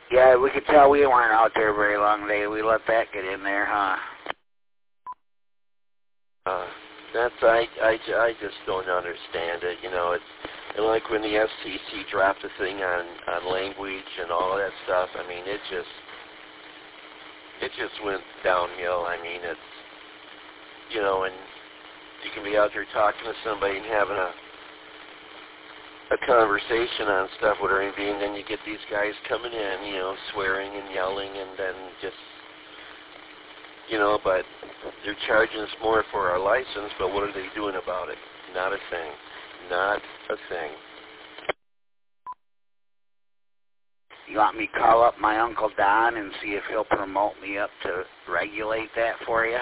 Yeah, we could tell we weren't out there very long today. We let that get in there, huh? I just don't understand it. You know, it's and like when the FCC dropped the thing on language and all that stuff. I mean, it just went downhill. I mean, it's, you know, and you can be out there talking to somebody and having a conversation on stuff, whatever it be, and then you get these guys coming in, you know, swearing and yelling, and then just, you know, but they're charging us more for our license, but what are they doing about it? Not a thing. Not a thing. You want me to call up my Uncle Don and see if he'll promote me up to regulate that for you?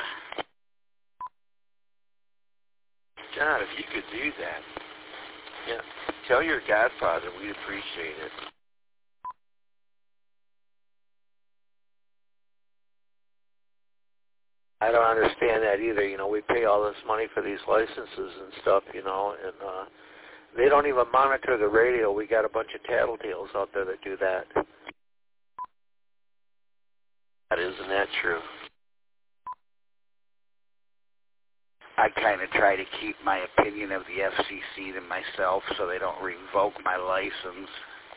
God, if you could do that. Yeah. Tell your godfather we'd appreciate it. I don't understand that either. You know, we pay all this money for these licenses and stuff, you know, and they don't even monitor the radio. We got a bunch of tattletales out there that do that. Isn't that true? I kind of try to keep my opinion of the FCC to myself so they don't revoke my license.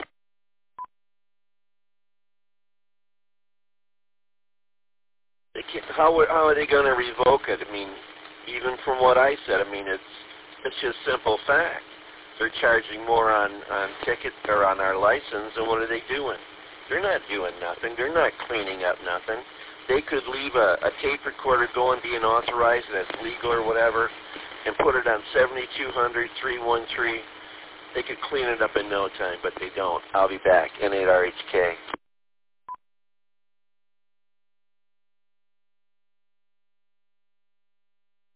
They can't, how are they going to revoke it? I mean, even from what I said, I mean, it's just simple fact. They're charging more on tickets or on our license, and what are they doing? They're not doing nothing. They're not cleaning up nothing. They could leave a tape recorder going, being authorized, and it's legal or whatever, and put it on 7200, 313. They could clean it up in no time, but they don't. I'll be back. N8RHK.